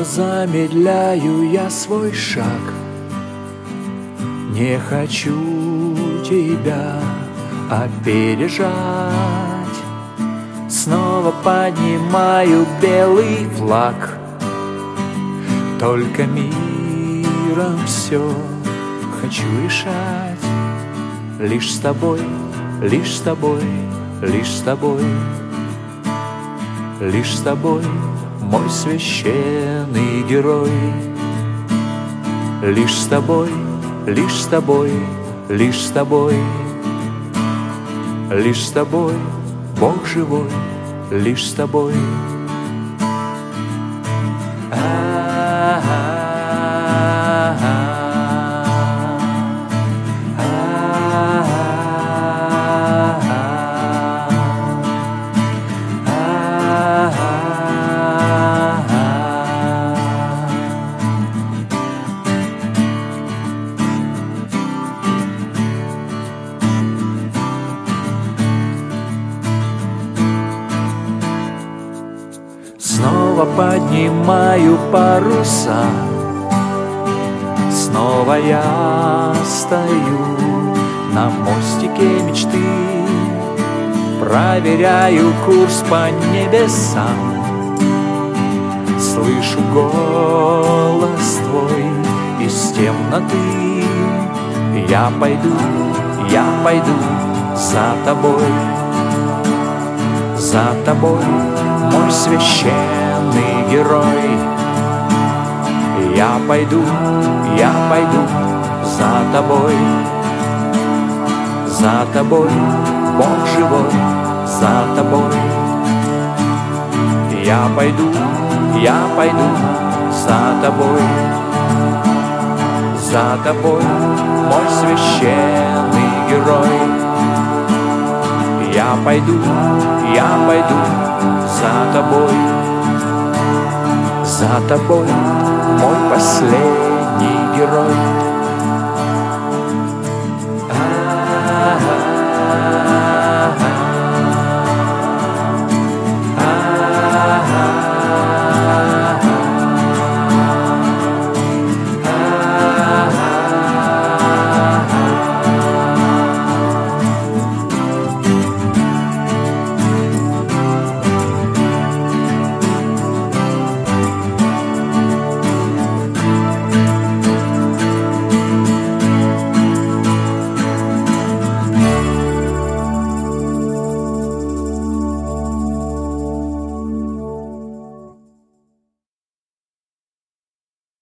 замедляю я свой шаг. Не хочу тебя опережать. Снова поднимаю белый флаг. Только миром все хочу решать. Лишь с тобой, лишь с тобой, лишь с тобой, лишь с тобой, мой священный герой. Лишь с тобой, лишь с тобой, лишь с тобой, лишь с тобой, Бог живой, лишь с тобой. Снова поднимаю паруса. Снова я стою на мостике мечты. Проверяю курс по небесам. Слышу голос твой из темноты. Я пойду за тобой. За тобой, мой священный герой. Я пойду за тобой. За тобой, Бог живой, за тобой. Я пойду за тобой. За тобой, мой священный герой. Я пойду за тобой. За тобой, мой последний герой.